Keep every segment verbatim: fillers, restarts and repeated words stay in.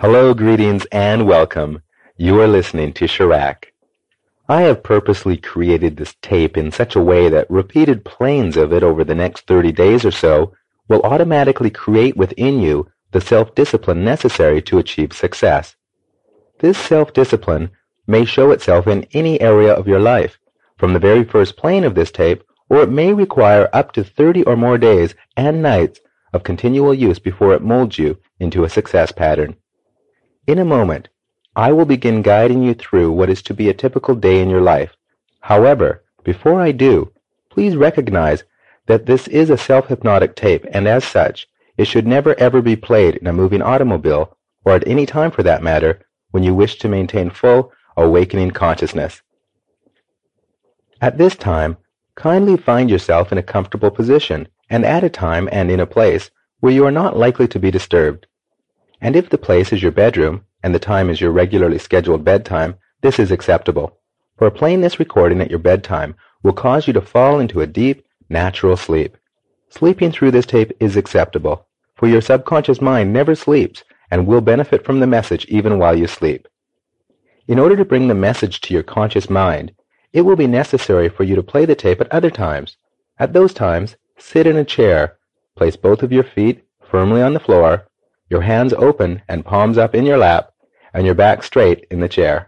Hello, greetings, and welcome. You are listening to Chirac. I have purposely created this tape in such a way that repeated planes of it over the next thirty days or so will automatically create within you the self-discipline necessary to achieve success. This self-discipline may show itself in any area of your life, from the very first plane of this tape, or it may require up to thirty or more days and nights of continual use before it molds you into a success pattern. In a moment, I will begin guiding you through what is to be a typical day in your life. However, before I do, please recognize that this is a self-hypnotic tape, and as such, it should never ever be played in a moving automobile, or at any time for that matter, when you wish to maintain full, awakening consciousness. At this time, kindly find yourself in a comfortable position, and at a time and in a place where you are not likely to be disturbed. And if the place is your bedroom, and the time is your regularly scheduled bedtime, this is acceptable. For playing this recording at your bedtime will cause you to fall into a deep, natural sleep. Sleeping through this tape is acceptable, for your subconscious mind never sleeps and will benefit from the message even while you sleep. In order to bring the message to your conscious mind, it will be necessary for you to play the tape at other times. At those times, sit in a chair, place both of your feet firmly on the floor, your hands open and palms up in your lap, and your back straight in the chair.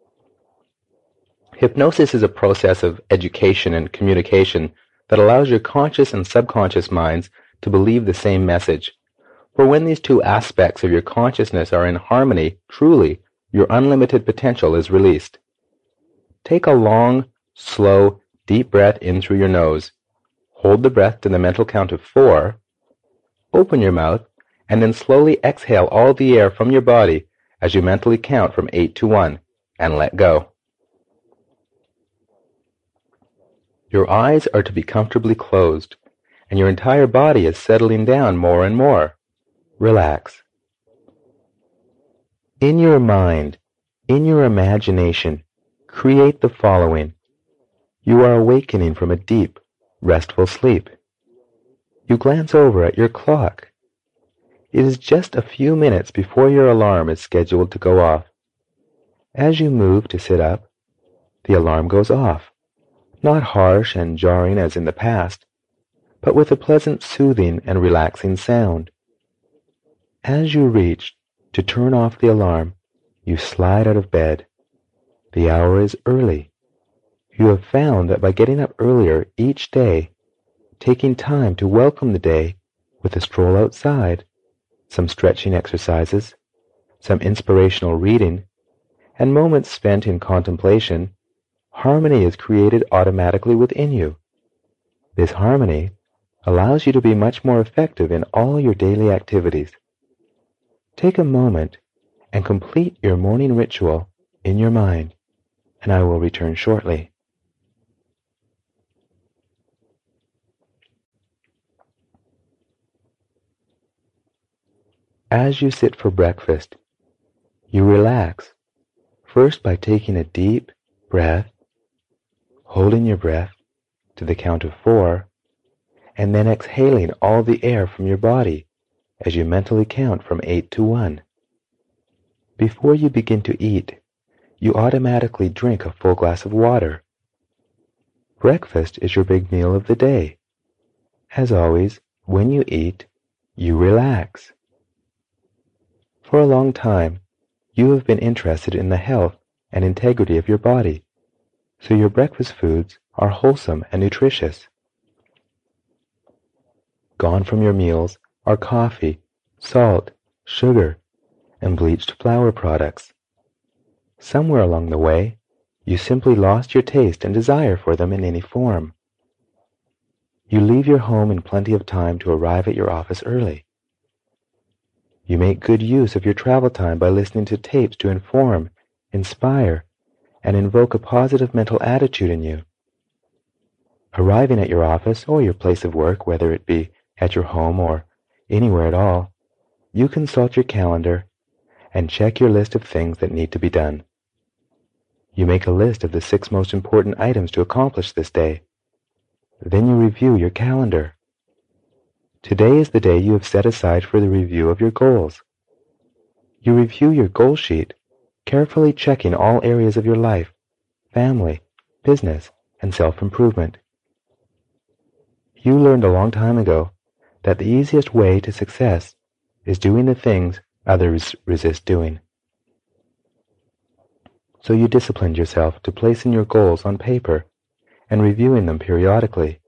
Hypnosis is a process of education and communication that allows your conscious and subconscious minds to believe the same message. For when these two aspects of your consciousness are in harmony, truly, your unlimited potential is released. Take a long, slow, deep breath in through your nose. Hold the breath to the mental count of four. Open your mouth, and then slowly exhale all the air from your body as you mentally count from eight to one, and let go. Your eyes are to be comfortably closed, and your entire body is settling down more and more. Relax. In your mind, in your imagination, create the following. You are awakening from a deep, restful sleep. You glance over at your clock. It is just a few minutes before your alarm is scheduled to go off. As you move to sit up, the alarm goes off, not harsh and jarring as in the past, but with a pleasant, soothing, and relaxing sound. As you reach to turn off the alarm, you slide out of bed. The hour is early. You have found that by getting up earlier each day, taking time to welcome the day with a stroll outside, some stretching exercises, some inspirational reading, and moments spent in contemplation, harmony is created automatically within you. This harmony allows you to be much more effective in all your daily activities. Take a moment and complete your morning ritual in your mind, and I will return shortly. As you sit for breakfast, you relax, first by taking a deep breath, holding your breath to the count of four, and then exhaling all the air from your body as you mentally count from eight to one. Before you begin to eat, you automatically drink a full glass of water. Breakfast is your big meal of the day. As always, when you eat, you relax. For a long time, you have been interested in the health and integrity of your body, so your breakfast foods are wholesome and nutritious. Gone from your meals are coffee, salt, sugar, and bleached flour products. Somewhere along the way, you simply lost your taste and desire for them in any form. You leave your home in plenty of time to arrive at your office early. You make good use of your travel time by listening to tapes to inform, inspire, and invoke a positive mental attitude in you. Arriving at your office or your place of work, whether it be at your home or anywhere at all, you consult your calendar and check your list of things that need to be done. You make a list of the six most important items to accomplish this day. Then you review your calendar. Today is the day you have set aside for the review of your goals. You review your goal sheet, carefully checking all areas of your life, family, business, and self-improvement. You learned a long time ago that the easiest way to success is doing the things others resist doing. So you disciplined yourself to placing your goals on paper and reviewing them periodically.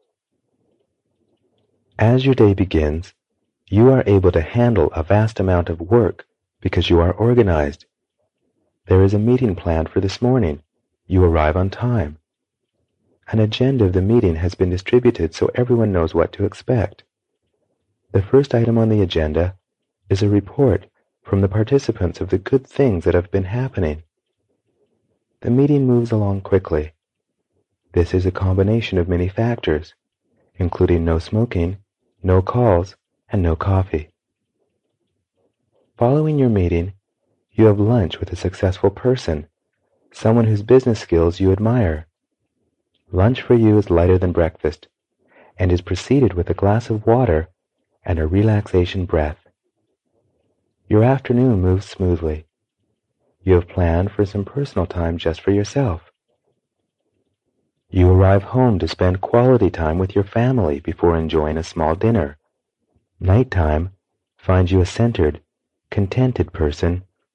As your day begins, you are able to handle a vast amount of work because you are organized. There is a meeting planned for this morning. You arrive on time. An agenda of the meeting has been distributed so everyone knows what to expect. The first item on the agenda is a report from the participants of the good things that have been happening. The meeting moves along quickly. This is a combination of many factors, including no smoking, no calls, and no coffee. Following your meeting, you have lunch with a successful person, someone whose business skills you admire. Lunch for you is lighter than breakfast, and is preceded with a glass of water and a relaxation breath. Your afternoon moves smoothly. You have planned for some personal time just for yourself. You arrive home to spend quality time with your family before enjoying a small dinner. Nighttime finds you a centered, contented person